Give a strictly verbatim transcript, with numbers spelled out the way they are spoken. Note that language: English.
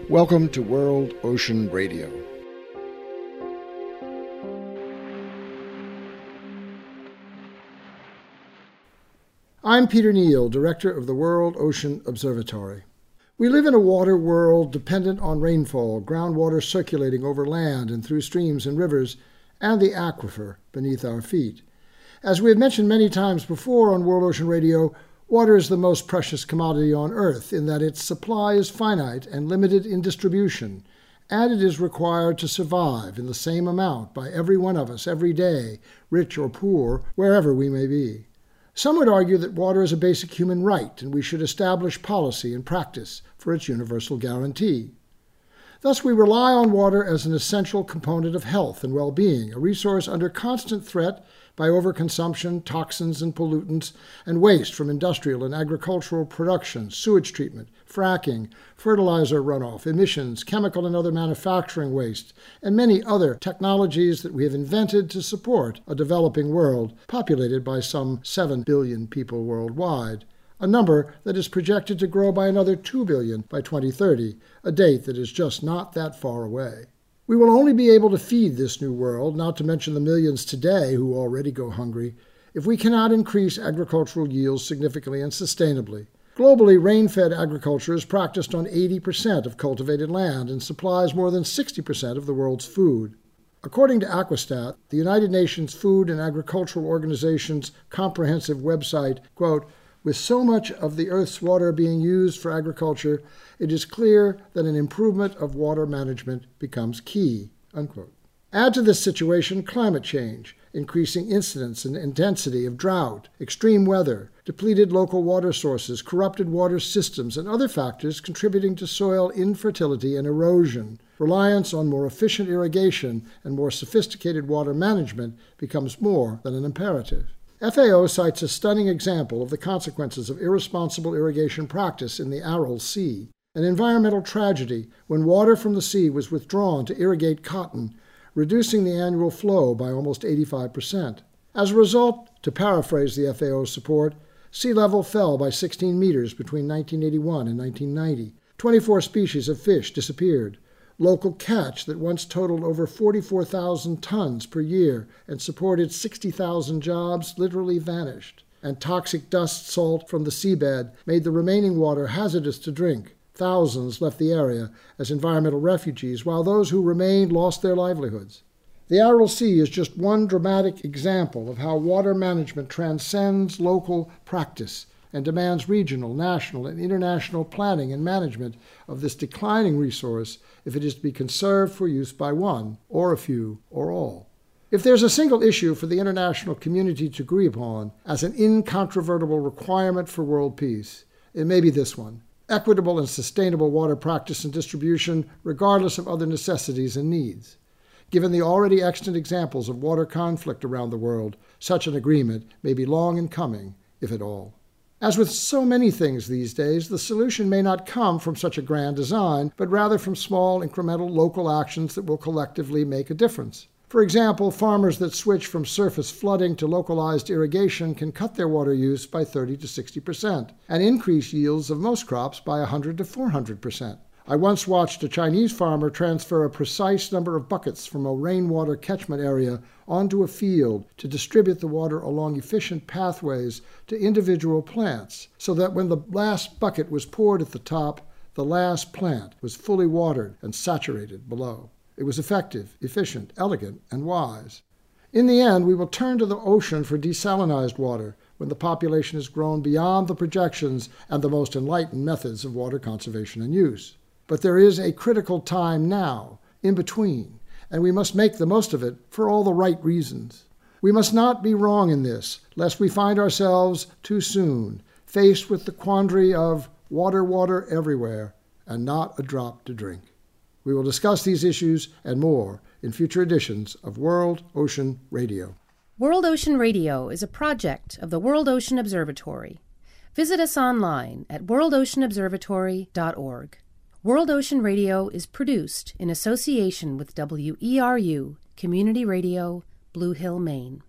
Welcome to World Ocean Radio. I'm Peter Neal, Director of the World Ocean Observatory. We live in a water world dependent on rainfall, groundwater circulating over land and through streams and rivers, and the aquifer beneath our feet. As we have mentioned many times before on World Ocean Radio, water is the most precious commodity on Earth in that its supply is finite and limited in distribution, and it is required to survive in the same amount by every one of us every day, rich or poor, wherever we may be. Some would argue that water is a basic human right, and we should establish policy and practice for its universal guarantee. Thus, we rely on water as an essential component of health and well-being, a resource under constant threat by overconsumption, toxins and pollutants, and waste from industrial and agricultural production, sewage treatment, fracking, fertilizer runoff, emissions, chemical and other manufacturing waste, and many other technologies that we have invented to support a developing world populated by some seven billion people worldwide, a number that is projected to grow by another two billion by twenty thirty, a date that is just not that far away. We will only be able to feed this new world, not to mention the millions today who already go hungry, if we cannot increase agricultural yields significantly and sustainably. Globally, rain-fed agriculture is practiced on eighty percent of cultivated land and supplies more than sixty percent of the world's food. According to Aquastat, the United Nations Food and Agricultural Organization's comprehensive website, quote, "With so much of the Earth's water being used for agriculture, it is clear that an improvement of water management becomes key," unquote. Add to this situation climate change, increasing incidence and intensity of drought, extreme weather, depleted local water sources, corrupted water systems, and other factors contributing to soil infertility and erosion. Reliance on more efficient irrigation and more sophisticated water management becomes more than an imperative. F A O cites a stunning example of the consequences of irresponsible irrigation practice in the Aral Sea, an environmental tragedy when water from the sea was withdrawn to irrigate cotton, reducing the annual flow by almost eighty-five percent. As a result, to paraphrase the F A O's support, sea level fell by sixteen meters between nineteen eighty-one and nineteen ninety. twenty-four species of fish disappeared. Local catch that once totaled over forty-four thousand tons per year and supported sixty thousand jobs literally vanished. And toxic dust salt from the seabed made the remaining water hazardous to drink. Thousands left the area as environmental refugees, while those who remained lost their livelihoods. The Aral Sea is just one dramatic example of how water management transcends local practice and demands regional, national, and international planning and management of this declining resource if it is to be conserved for use by one, or a few, or all. If there's a single issue for the international community to agree upon as an incontrovertible requirement for world peace, it may be this one: equitable and sustainable water practice and distribution regardless of other necessities and needs. Given the already extant examples of water conflict around the world, such an agreement may be long in coming, if at all. As with so many things these days, the solution may not come from such a grand design, but rather from small, incremental, local actions that will collectively make a difference. For example, farmers that switch from surface flooding to localized irrigation can cut their water use by thirty to sixty percent and increase yields of most crops by one hundred to four hundred percent. I once watched a Chinese farmer transfer a precise number of buckets from a rainwater catchment area onto a field to distribute the water along efficient pathways to individual plants, so that when the last bucket was poured at the top, the last plant was fully watered and saturated below. It was effective, efficient, elegant, and wise. In the end, we will turn to the ocean for desalinized water when the population has grown beyond the projections and the most enlightened methods of water conservation and use. But there is a critical time now, in between, and we must make the most of it for all the right reasons. We must not be wrong in this, lest we find ourselves too soon faced with the quandary of water, water everywhere, and not a drop to drink. We will discuss these issues and more in future editions of World Ocean Radio. World Ocean Radio is a project of the World Ocean Observatory. Visit us online at world ocean observatory dot org. World Ocean Radio is produced in association with W E R U Community Radio, Blue Hill, Maine.